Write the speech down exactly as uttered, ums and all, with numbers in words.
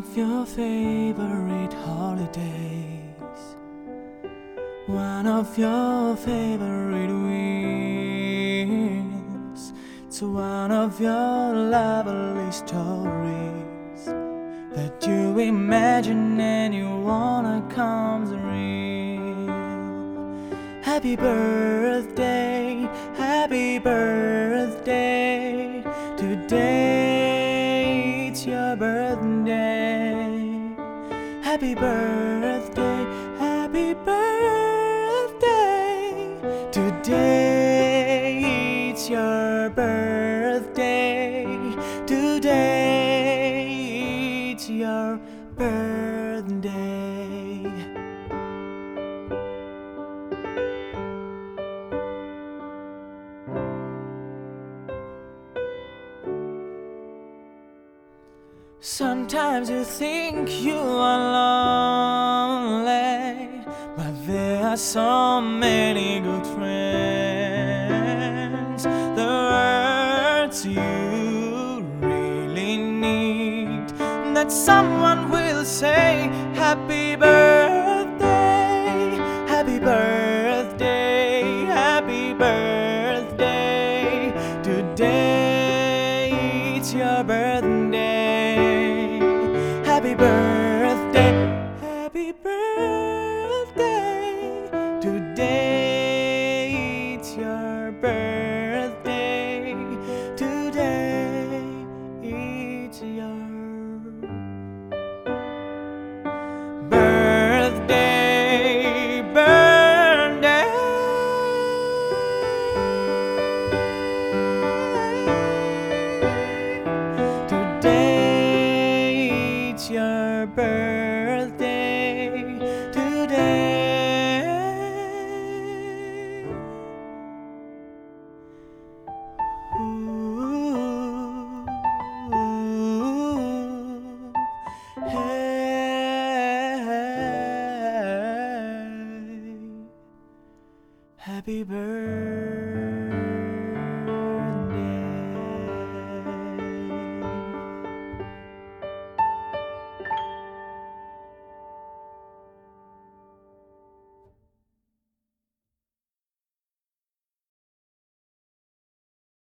of your favorite holidays, one of your favorite wins. It's one of your lovely stories that you imagine and you wanna come real. Happy birthday, happy birthday, today it's your birthday. Happy birthday, happy birthday, today it's your birthday. Today it's your birthday. Sometimes you think you are lonely, but there are so many good friends. The words you really need, that someone will say happy birthday.